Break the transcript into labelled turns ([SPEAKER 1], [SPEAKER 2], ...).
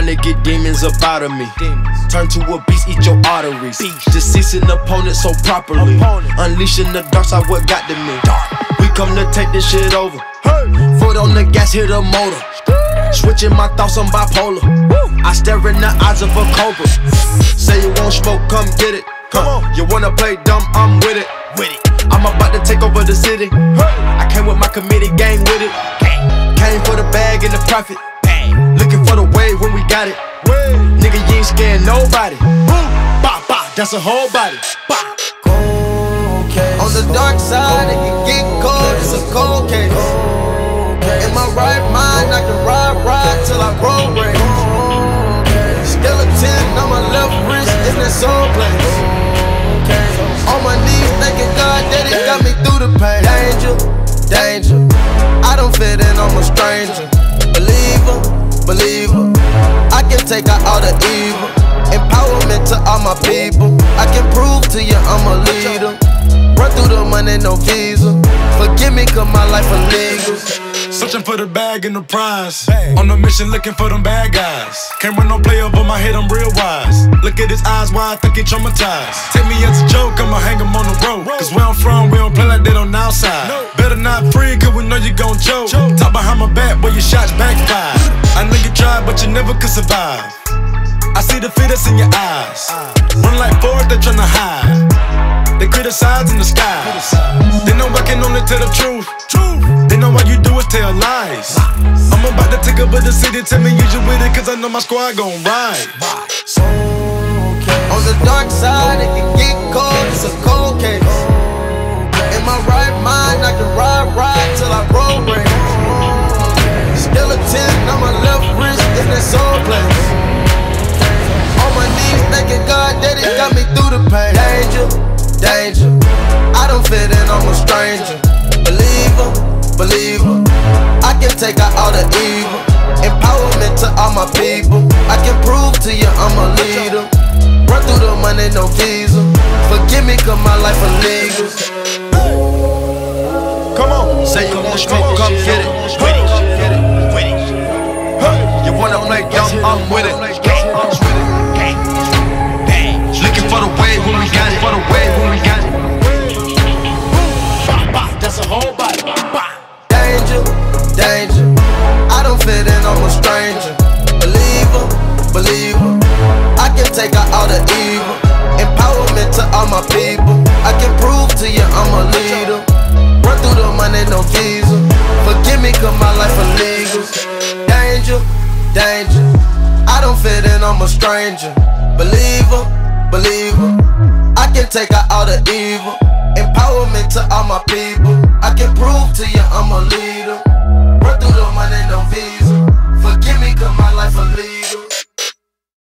[SPEAKER 1] to get demons up out of me. Turn to a beast, eat your arteries. Deceasing opponents so properly. Unleashing the dark side, what got to me. We come to take this shit over. Foot on the gas, hit a motor. Switching my thoughts, I'm bipolar. I stare in the eyes of a cobra. Say you won't smoke, come get it. You wanna play dumb, I'm with it. I'm about to take over the city. I came with my committee gang with it. Came for the bag and the profit. Looking for the wave when we got it. Nigga, you ain't scaring nobody. Bah, bah, that's a whole body. Bah.
[SPEAKER 2] On the dark side, it can get cold, it's a cold case. In my right mind, I can ride till I grow brains. Still a 10 on my left wrist in that soul place. On my knees, thanking God that it got me through the pain. Danger, danger, I don't fit in, I'm a stranger. Believer, I can take out all the evil. Empowerment to all my people. I can prove to you I'm a leader. Run through the money, no visa. Forgive me cause my life illegal.
[SPEAKER 3] Searching for the bag and the prize. On a mission looking for them bad guys. Can't run no play over my head, I'm real wise. Look at his eyes, why I think he traumatized. Take me as a joke, I'ma hang him on the road. Cause where I'm from, we don't play like that on the outside. Better not free, cause we know you gon' choke. Talk behind my back, where your shots backfire. I know you tried, but you never could survive. I see the fear that's in your eyes. Run like forward, they tryna hide. They criticize in the sky. They know I can only tell the truth. They know all you do is tell lies. I'm about to take over the city, tell me you with it, cause I know my squad gon' ride.
[SPEAKER 2] On the dark side, it can get cold, it's a cold case. In my right mind, I can ride till I grow brains. Still a 10 on my left wrist in that soul place. On my knees, thanking God that it got me through the pain. Danger, I don't fit in, I'm a stranger. Believer, I can take out all the evil. Empowerment to all my people. I can prove to you I'm a leader. Run through the money, no visa. Forgive me cause my life illegal.
[SPEAKER 1] Come on, say you want smoke, come get it. You wanna play dumb, I'm with it. Looking for the wave when we got it. That's a whole body.
[SPEAKER 2] Danger, I don't fit in, I'm a stranger. Believer, I can take out all the evil. Empowerment to all my people. I can prove to you I'm a leader. Run through the money, no visa. Forgive me cause my life illegal. Danger, I don't fit in, I'm a stranger. Believer, I can take out all the evil. Empowerment to all my people. I can prove to you I'm a leader.